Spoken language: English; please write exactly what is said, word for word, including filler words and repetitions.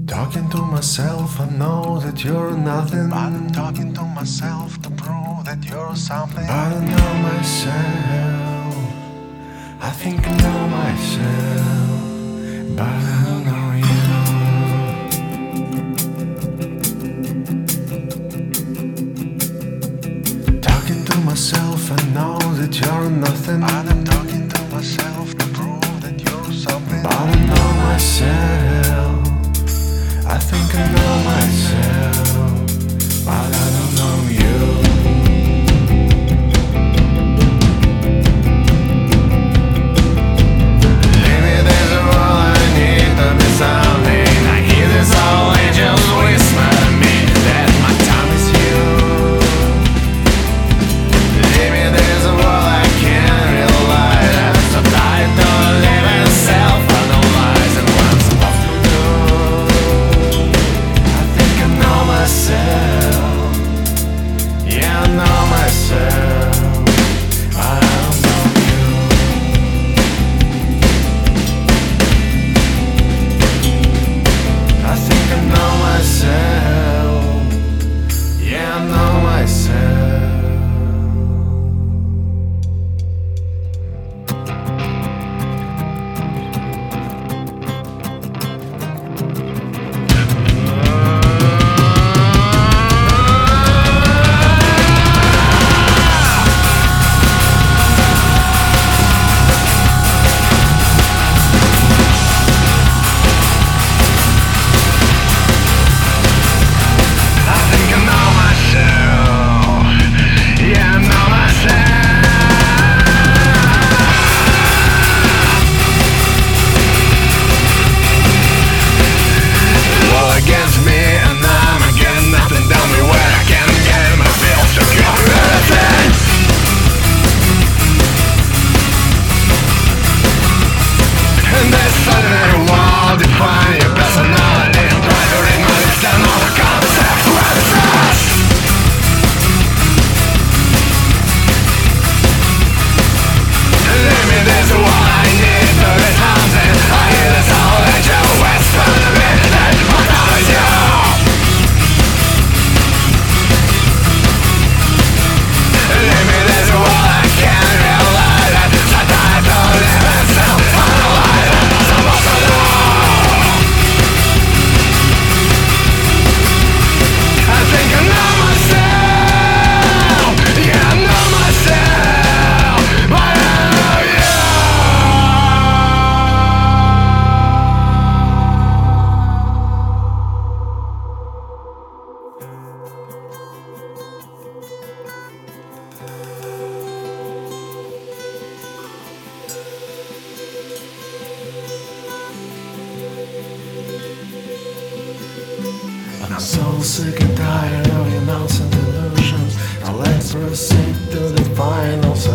Talking to myself, I know that you're nothing. But I'm talking to myself to prove that you're something. But I know myself, I think I know myself, but I don't know you. Talking to myself, I know that you're nothing. But I'm talking to myself to prove that you're something. But I know myself, I think I know myself, but I don't know you. Maybe there's a world I need to be something. I hear this all angels whisper me that my time is you. Maybe there's a world I can't realize. I'm so tired to live in self-analyze and what I'm supposed to do. Myself, yeah, I know myself, but I don't know you. I think I know myself, yeah, I know myself. I'm so sick and tired of your nonsense illusions. Now let's proceed to the final